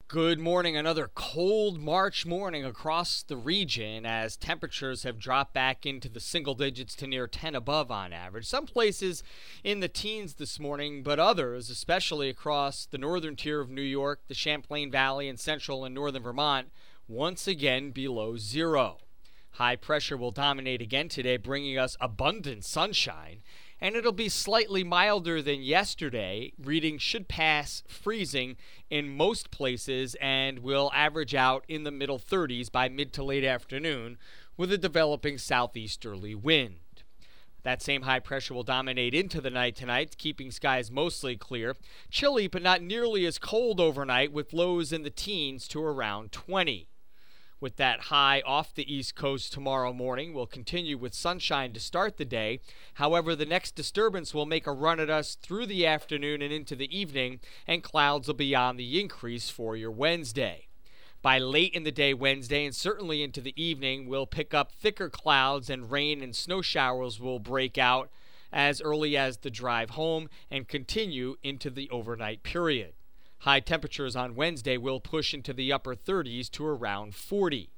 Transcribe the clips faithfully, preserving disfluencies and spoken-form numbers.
Good morning. Another cold March morning across the region as temperatures have dropped back into the single digits to near ten above on average. Some places in the teens this morning, but others, especially across the northern tier of New York, the Champlain Valley, and central and northern Vermont, once again below zero. High pressure will dominate again today, bringing us abundant sunshine. And it'll be slightly milder than yesterday. Readings should pass freezing in most places and will average out in the middle thirties by mid to late afternoon with a developing southeasterly wind. That same high pressure will dominate into the night tonight, keeping skies mostly clear. Chilly, but not nearly as cold overnight, with lows in the teens to around twenty. With that high off the East Coast tomorrow morning, we'll continue with sunshine to start the day. However, the next disturbance will make a run at us through the afternoon and into the evening, and clouds will be on the increase for your Wednesday. By late in the day Wednesday and certainly into the evening, we'll pick up thicker clouds and rain and snow showers will break out as early as the drive home and continue into the overnight period. High temperatures on Wednesday will push into the upper thirties to around forty.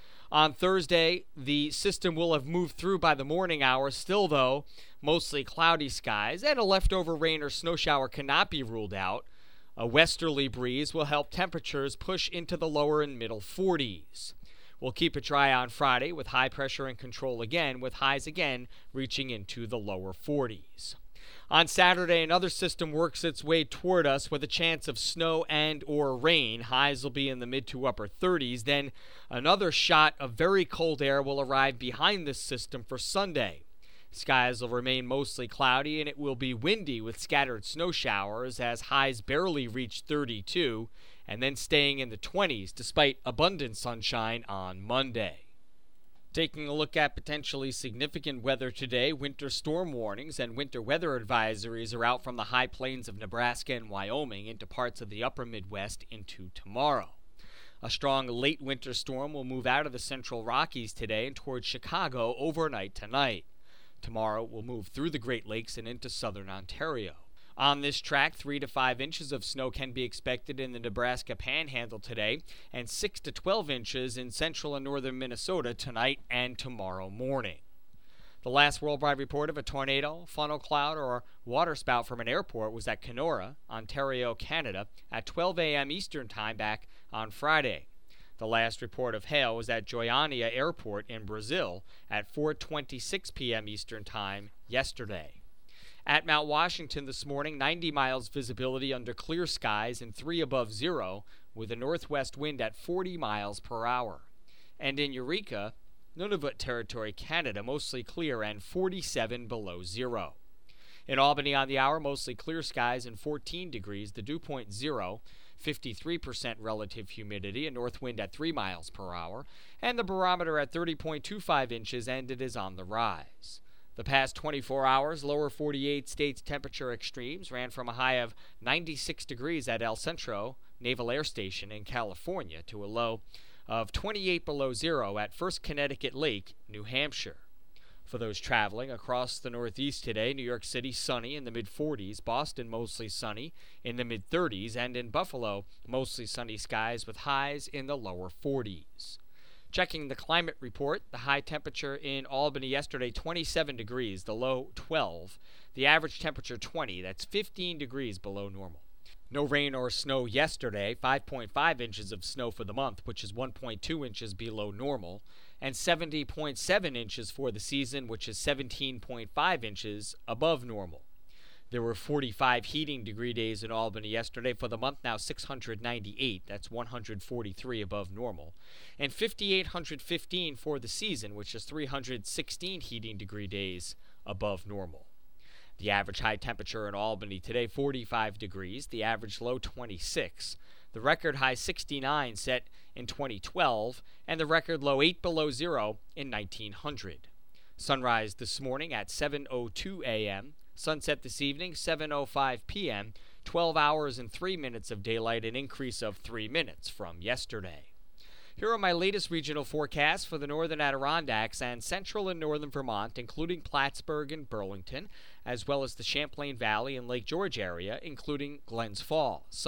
On Thursday, the system will have moved through by the morning hours. Still, though, mostly cloudy skies, and a leftover rain or snow shower cannot be ruled out. A westerly breeze will help temperatures push into the lower and middle forties. We'll keep it dry on Friday with high pressure in control again, with highs again reaching into the lower forties. On Saturday, another system works its way toward us with a chance of snow and or rain. Highs will be in the mid to upper thirties. Then another shot of very cold air will arrive behind this system for Sunday. Skies will remain mostly cloudy and it will be windy with scattered snow showers as highs barely reach thirty-two and then staying in the twenties despite abundant sunshine on Monday. Taking a look at potentially significant weather today, winter storm warnings and winter weather advisories are out from the high plains of Nebraska and Wyoming into parts of the upper Midwest into tomorrow. A strong late winter storm will move out of the central Rockies today and towards Chicago overnight tonight. Tomorrow will move through the Great Lakes and into southern Ontario. On this track, three to five inches of snow can be expected in the Nebraska Panhandle today, and six to twelve inches in central and northern Minnesota tonight and tomorrow morning. The last worldwide report of a tornado, funnel cloud, or waterspout from an airport was at Kenora, Ontario, Canada, at twelve a.m. Eastern Time back on Friday. The last report of hail was at Goiânia Airport in Brazil at four twenty-six p.m. Eastern Time yesterday. At Mount Washington this morning, ninety miles visibility under clear skies and three above zero, with a northwest wind at forty miles per hour. And in Eureka, Nunavut Territory, Canada, mostly clear and forty-seven below zero. In Albany on the hour, mostly clear skies and fourteen degrees, the dew point zero, fifty-three percent relative humidity, a north wind at three miles per hour, and the barometer at thirty point two five inches, and it is on the rise. The past twenty-four hours, lower forty-eight states temperature extremes ran from a high of ninety-six degrees at El Centro Naval Air Station in California to a low of twenty-eight below zero at First Connecticut Lake, New Hampshire. For those traveling across the Northeast today, New York City sunny in the mid forties, Boston mostly sunny in the mid thirties, and in Buffalo mostly sunny skies with highs in the lower forties. Checking the climate report, the high temperature in Albany yesterday, twenty-seven degrees, the low twelve, the average temperature twenty, that's fifteen degrees below normal. No rain or snow yesterday, five point five inches of snow for the month, which is one point two inches below normal, and seventy point seven inches for the season, which is seventeen point five inches above normal. There were forty-five heating degree days in Albany yesterday. For the month now, six hundred ninety-eight. That's one hundred forty-three above normal. And five thousand eight hundred fifteen for the season, which is three hundred sixteen heating degree days above normal. The average high temperature in Albany today, forty-five degrees. The average low, twenty-six. The record high, sixty-nine, set in twenty twelve. And the record low, eight below zero in nineteen hundred. Sunrise this morning at seven oh two a.m. Sunset this evening, seven oh five p.m., twelve hours and three minutes of daylight, an increase of three minutes from yesterday. Here are my latest regional forecasts for the northern Adirondacks and central and northern Vermont, including Plattsburgh and Burlington, as well as the Champlain Valley and Lake George area, including Glens Falls. Sunny,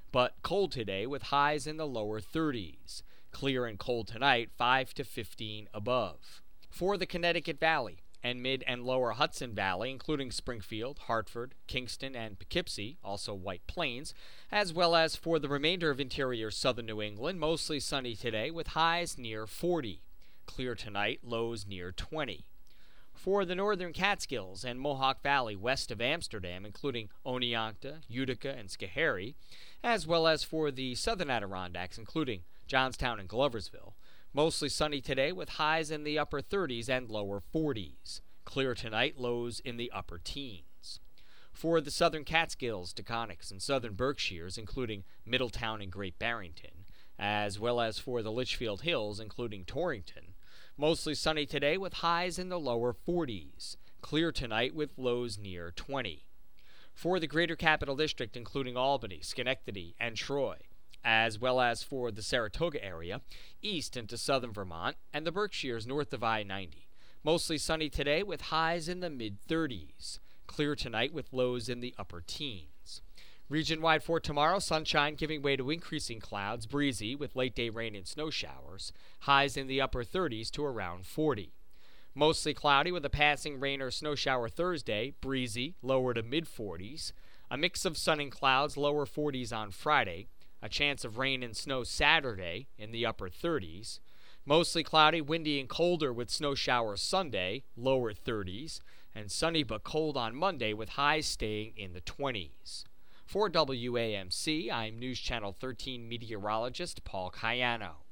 but cold today with highs in the lower thirties. Clear and cold tonight, five to fifteen above. For the Connecticut Valley and mid and lower Hudson Valley, including Springfield, Hartford, Kingston, and Poughkeepsie, also White Plains, as well as for the remainder of interior southern New England, mostly sunny today with highs near forty. Clear tonight, lows near twenty. For the northern Catskills and Mohawk Valley west of Amsterdam, including Oneonta, Utica, and Schoharie, as well as for the southern Adirondacks, including Johnstown and Gloversville, mostly sunny today with highs in the upper thirties and lower forties. Clear tonight, lows in the upper teens. For the southern Catskills, Taconics, and southern Berkshires, including Middletown and Great Barrington, as well as for the Litchfield Hills, including Torrington, mostly sunny today with highs in the lower forties. Clear tonight with lows near twenty. For the greater Capital District, including Albany, Schenectady, and Troy, as well as for the Saratoga area, east into southern Vermont, and the Berkshires north of I ninety. Mostly sunny today with highs in the mid-thirties. Clear tonight with lows in the upper teens. Region-wide for tomorrow, sunshine giving way to increasing clouds, breezy with late-day rain and snow showers, highs in the upper thirties to around forty. Mostly cloudy with a passing rain or snow shower Thursday, breezy, lower to mid-forties. A mix of sun and clouds, lower forties on Friday. A chance of rain and snow Saturday in the upper thirties. Mostly cloudy, windy, and colder with snow showers Sunday, lower thirties. And sunny but cold on Monday with highs staying in the twenties. For W A M C, I'm News Channel thirteen meteorologist Paul Cayano.